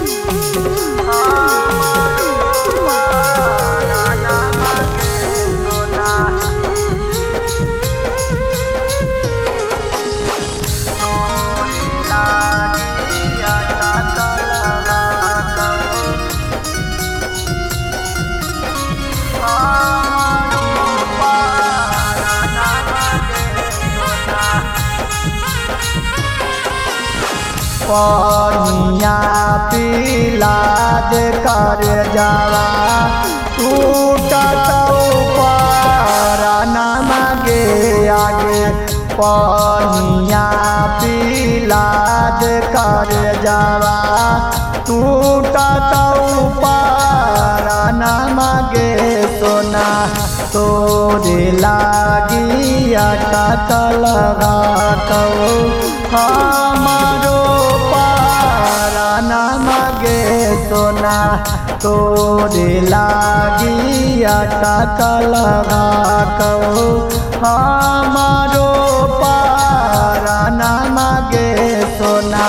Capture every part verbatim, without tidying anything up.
पनिया पिला दे कर जावा टूटत पारा मांगे आगे पनिया पिला दे कर जावा टूटत पारा मांगे सोना तोरे लागी अटक लगा कहो हमारो मांगे सोना तोरे लागी अटक लगा कहो हमारो पारा ना मांगे सोना।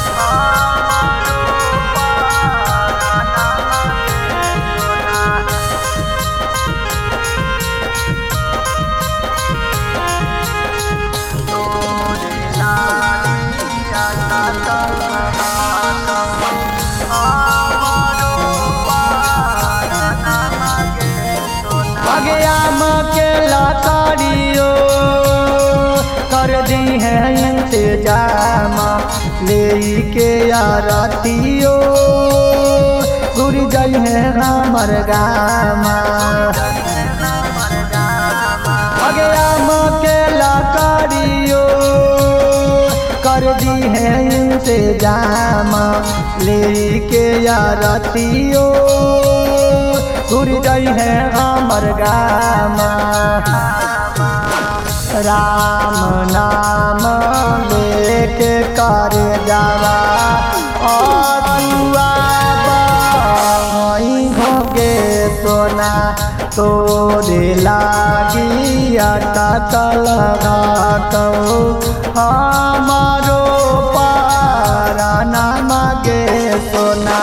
कर दी है इंतजाम ले के आरतियो गुर जई है हमर गामा अगयाम के लकड़ियो कर दी है इंतजाम ले के आरतियो गुर जई है हमर गामा राम नाम लेके कर जावा अरुआ भोगे सोना तोरे लागी अटक लगा कहो हमारो पारा ना मांगे सोना।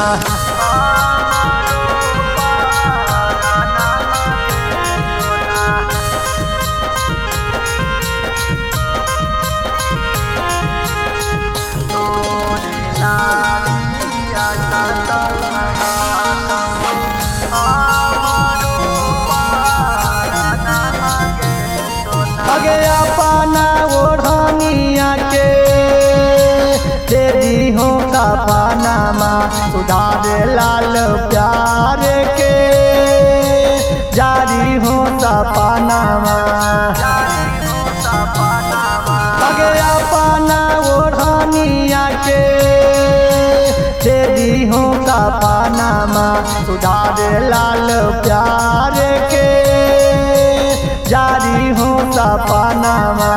अगे अपना ओढ़निया के दे दी हो का पानामा सुधार लाल प्यार के जारी हो सपनामा अगे अपना ओढ़निया के दे दी हो का पानामा सुधार लाल प्यार के जारी हो सपनामा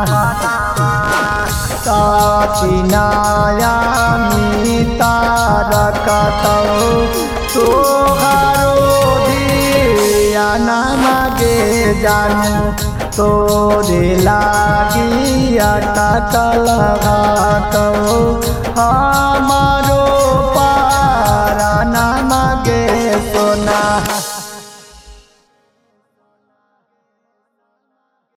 काचिनाया मीता रखतौ तोहारो दिया ना मांगे जानू तोरे लागी अटक लगा कहो हमारो पारा ना मांगे